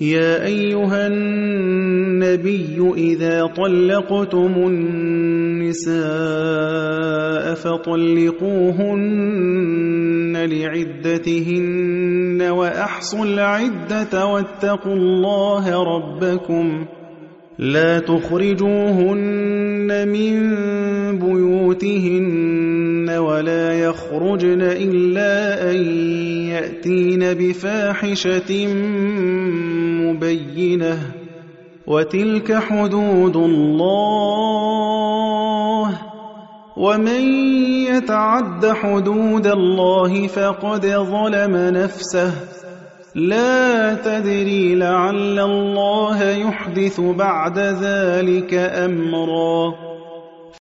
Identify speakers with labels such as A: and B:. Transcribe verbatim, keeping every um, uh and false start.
A: يا أيها النبي إذا طلقتم النساء فطلقوهن لعدتهن وأحصوا العدة واتقوا الله ربكم لا تخرجوهن من بيوتهن ولا يخرجن إلا أن يأتين بفاحشة مبينة وتلك حدود الله ومن يتعد حدود الله فقد ظلم نفسه لا تدري لعل الله يحدث بعد ذلك أمرا